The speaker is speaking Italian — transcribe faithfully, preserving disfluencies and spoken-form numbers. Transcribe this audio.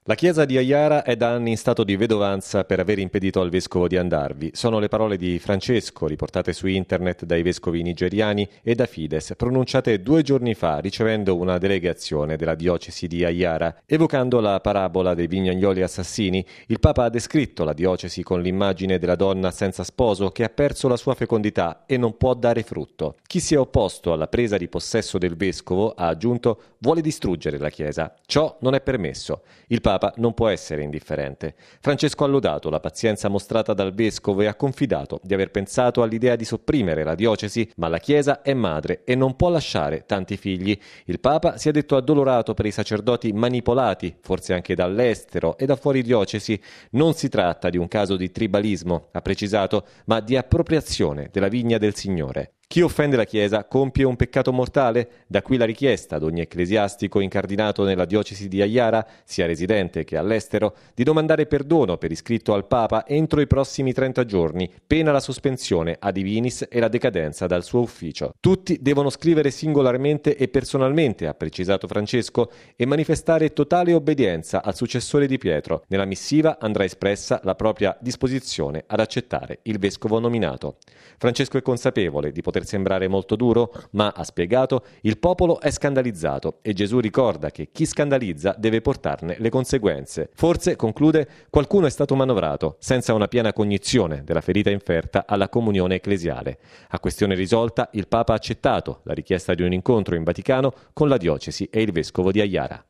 La chiesa di Aiara è da anni in stato di vedovanza per aver impedito al vescovo di andarvi. Sono le parole di Francesco, riportate su internet dai vescovi nigeriani e da Fides, pronunciate due giorni fa ricevendo una delegazione della diocesi di Aiara. Evocando la parabola dei vignagnoli assassini, il Papa ha descritto la diocesi con l'immagine della donna senza sposo che ha perso la sua fecondità e non può dare frutto. Chi si è opposto alla presa di possesso del vescovo, ha aggiunto, vuole distruggere la chiesa. Ciò non è permesso. Il Papa Papa non può essere indifferente. Francesco ha lodato la pazienza mostrata dal vescovo e ha confidato di aver pensato all'idea di sopprimere la diocesi, ma la Chiesa è madre e non può lasciare tanti figli. Il Papa si è detto addolorato per i sacerdoti manipolati, forse anche dall'estero e da fuori diocesi. Non si tratta di un caso di tribalismo, ha precisato, ma di appropriazione della vigna del Signore. Chi offende la Chiesa compie un peccato mortale? Da qui la richiesta ad ogni ecclesiastico incardinato nella diocesi di Aiara, sia residente che all'estero, di domandare perdono per iscritto al Papa entro i prossimi trenta giorni, pena la sospensione a divinis e la decadenza dal suo ufficio. Tutti devono scrivere singolarmente e personalmente, ha precisato Francesco, e manifestare totale obbedienza al successore di Pietro. Nella missiva andrà espressa la propria disposizione ad accettare il vescovo nominato. Francesco è consapevole di poter sembrare molto duro, ma, ha spiegato, il popolo è scandalizzato e Gesù ricorda che chi scandalizza deve portarne le conseguenze. Forse, conclude, qualcuno è stato manovrato, senza una piena cognizione della ferita inferta alla comunione ecclesiale. A questione risolta, il Papa ha accettato la richiesta di un incontro in Vaticano con la diocesi e il vescovo di Aiara.